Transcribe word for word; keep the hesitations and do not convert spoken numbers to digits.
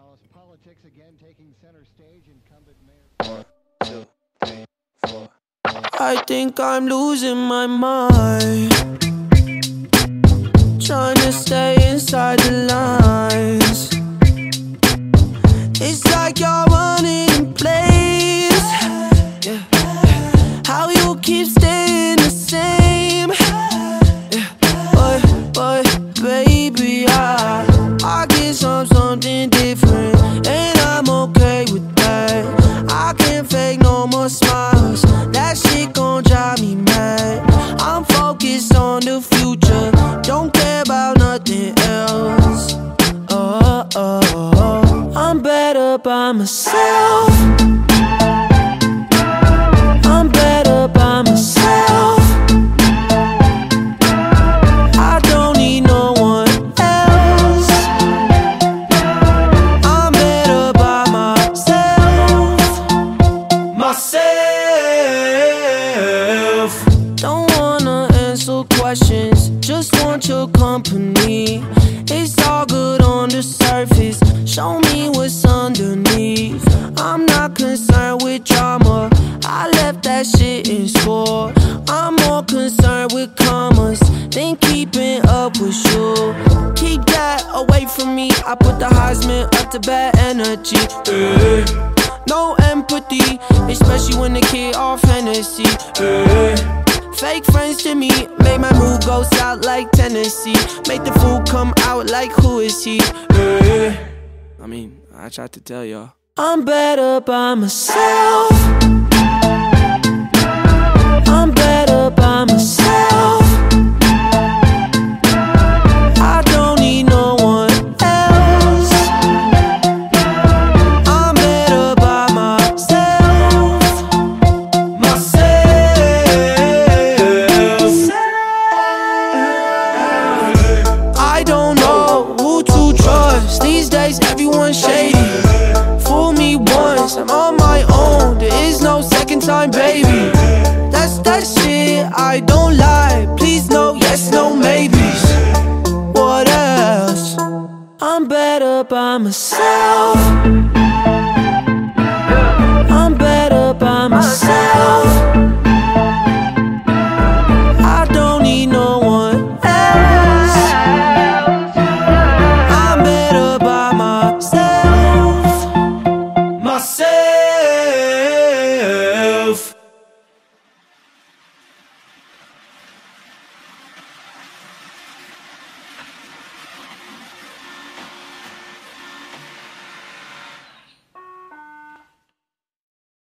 Dallas. Politics again taking center stage. Incumbent mayor. One, two, three, four. I think I'm losing my mind, trying to stay inside the lines. It's like you're running in place. Yeah. How you keep staying the same. Yeah. But, but baby, I, I guess I'm something different, and I'm okay with that. I can't fake no more smiles. That shit gon' drive me mad. I'm focused on the future, don't care about nothing else. Oh, oh, oh. I'm better by myself. I'm better by myself. I don't need no one else. I'm better by myself. Myself. Don't wanna answer questions, just want your company. It's all good on the surface, show me what's underneath. I'm not concerned with drama, I left that shit in score. I'm more concerned with commas than keeping up with you. Keep that away from me, I put the Heisman up to bad energy. eh. No empathy, especially when the kid off Hennessy. eh. Fake friends to me, make my mood go south like Tennessee. Make the food come out like who is he? eh. I mean, I tried to tell y'all. I'm better by myself. I'm better by myself. I don't need no one else. I'm better by myself. Myself. I don't know who to trust. These days everyone's shady. Fool me once, I'm on my own. There is no second time, baby. That's that shit, I don't lie. Please no, yes, no, maybes. What else? I'm better by myself.